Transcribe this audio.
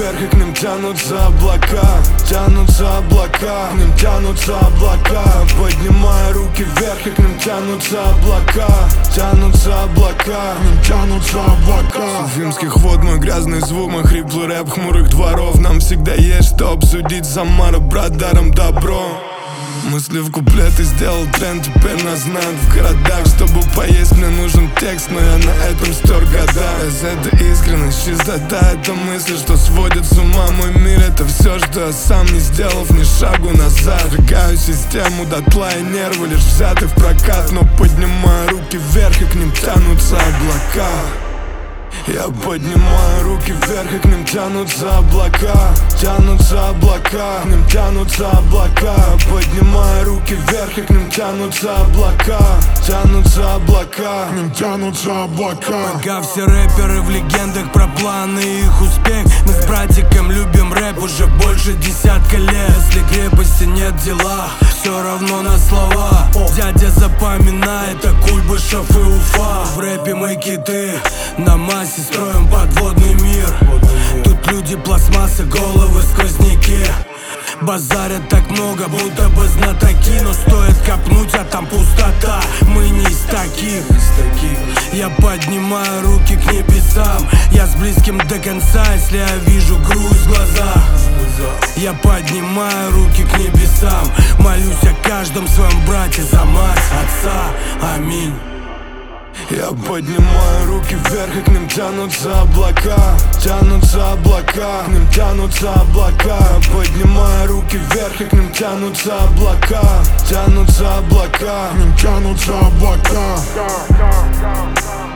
вверх, и к ним тянутся облака. Тянутся облака, к ним тянутся облака. Поднимаю руки вверх, и к ним тянутся облака. Тянутся облака, к ним тянутся облака. Уфимских вод мой грязный звук, мой хриплый рэп хмурых дворов. Нам всегда есть что обсудить, Самара, брат, даром добро. Мысли в куплеты, сделал тренд, теперь нас знают в городах. Чтобы поесть, мне нужен текст, но я на этом стер года. Это искренность, чистота, это мысли, что сводит с ума мой мир. Это все, что я сам не сделав ни шагу назад. Сжигаю систему дотла и нервы лишь взяты в прокат. Но поднимаю руки вверх, и к ним тянутся облака. Я поднимаю руки вверх, и к ним тянутся облака. Тянутся облака, к ним тянутся облака. Поднимаю руки вверх, и к ним тянутся облака. Тянутся облака, к ним тянутся облака. Пока все рэперы в легендах про планы и их успех, мы с братиком любим рэп уже больше 10 лет. Если крепости нет дела, все равно на слова. Дядя запоминает, это Куйбышев и Уфа. В рэпе мы киты, на массе строим подводный мир. Тут люди, пластмассы, головы, сквозняки. Базарят так много, будто бы знатоки. Но стоит копнуть, а там пустота. Мы не из таких. Я поднимаю руки к небесам. Я с близким до конца, если я вижу грусть в глазах. Я поднимаю руки к небесам. Молюсь о каждом своем брате за мать, отца. Аминь. Я поднимаю руки вверх, и к ним тянутся облака. Тянутся облака, к ним тянутся облака. Поднимаю руки вверх, и к ним тянутся облака. Тянутся облака, к ним тянутся облака.